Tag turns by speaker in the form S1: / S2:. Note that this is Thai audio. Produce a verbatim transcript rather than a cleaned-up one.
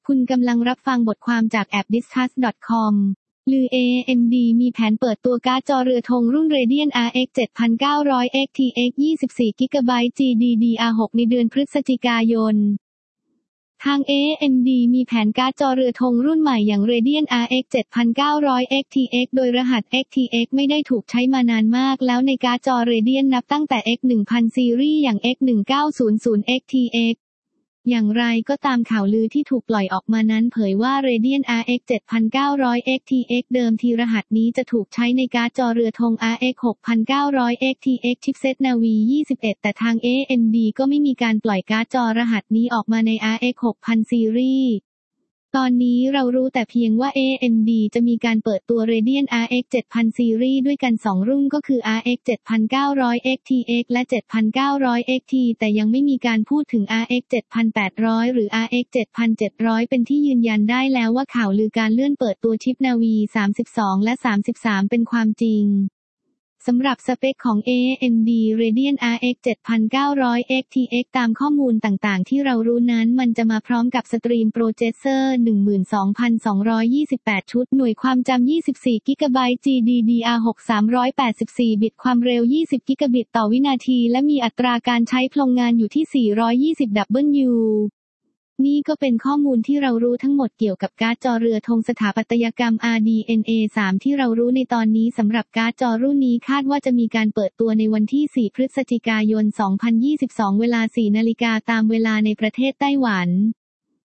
S1: คุณกำลังรับฟังบทความจากแอป ดิสคัส ดอท คอม ลือ เอ เอ็ม ดี มีแผนเปิดตัวการ์ดจอเรือธงรุ่น Radeon อาร์ เอ็กซ์ เจ็ดพันเก้าร้อย เอ็กซ์ ที เอ็กซ์ ยี่สิบสี่ กิกะไบต์ จี ดี ดี อาร์ หก ในเดือนพฤศจิกายน ทาง เอ เอ็ม ดี มีแผนการ์ดจอเรือธงรุ่นใหม่อย่าง Radeon อาร์ เอ็กซ์ เจ็ดพันเก้าร้อย เอ็กซ์ ที เอ็กซ์ โดยรหัส เอ็กซ์ ที เอ็กซ์ ไม่ได้ถูกใช้มานานมากแล้วในการ์ดจอ Radeon นับตั้งแต่ เอ็กซ์ หนึ่งพัน ซีรีส์อย่าง เอ็กซ์ หนึ่งเก้าศูนย์ศูนย์ เอ็กซ์ ที เอ็กซ์ อย่างไรก็ตามข่าวลือที่ถูกปล่อยออกมานั้นเผยว่า Radeon อาร์ เอ็กซ์ เจ็ดพันเก้าร้อย เอ็กซ์ ที เอ็กซ์ เดิมทีรหัสนี้จะถูกใช้ในการ์ดจอเรือธง อาร์ เอ็กซ์ หกพันเก้าร้อย เอ็กซ์ ที เอ็กซ์ ชิปเซ็ต Navi ยี่สิบเอ็ด แต่ทาง เอ เอ็ม ดี ก็ไม่มีการปล่อยการ์ดจอรหัสนี้ออกมาใน อาร์ เอ็กซ์ หกพัน ซีรีส์ตอนนี้เรารู้แต่เพียงว่า เอ เอ็ม ดี จะมีการเปิดตัว Radeon อาร์ เอ็กซ์ เจ็ดพัน ซีรีส์ด้วยกันสองรุ่นก็คือ อาร์ เอ็กซ์ เจ็ดพันเก้าร้อย เอ็กซ์ ที เอ็กซ์ และ เจ็ดพันเก้าร้อย เอ็กซ์ ที แต่ยังไม่มีการพูดถึง อาร์ เอ็กซ์ เจ็ดพันแปดร้อย หรือ อาร์ เอ็กซ์ เจ็ดพันเจ็ดร้อย เป็นที่ยืนยันได้แล้วว่าข่าวลือการเลื่อนเปิดตัวชิป Navi สามสิบสอง และ สามสิบสาม เป็นความจริงสำหรับสเปคของ เอ เอ็ม ดี Radeon อาร์ เอ็กซ์ เจ็ดพันเก้าร้อย เอ็กซ์ ที เอ็กซ์ ตามข้อมูลต่างๆที่เรารู้นั้นมันจะมาพร้อมกับสตรีมโปรเซสเซอร์ หนึ่งหมื่นสองพันสองร้อยยี่สิบแปด ชุดหน่วยความจำยี่สิบสี่กิกะไบต์ จี ดี ดี อาร์ หก สามร้อยแปดสิบสี่ บิตความเร็วยี่สิบกิกะบิตต่อวินาทีและมีอัตราการใช้พลังงานอยู่ที่สี่ร้อยยี่สิบ ดับเบิลยู นี่ก็เป็นข้อมูลที่เรารู้ทั้งหมดเกี่ยวกับการ์ดจอเรือธงสถาปัตยกรรม อาร์ ดี เอ็น เอ สาม ที่เรารู้ในตอนนี้สำหรับการ์ดจอรุ่นนี้คาดว่าจะมีการเปิดตัวในวันที่ สี่ พฤศจิกายน สองพันยี่สิบสอง เวลา สี่ นาฬิกาตามเวลาในประเทศไต้หวัน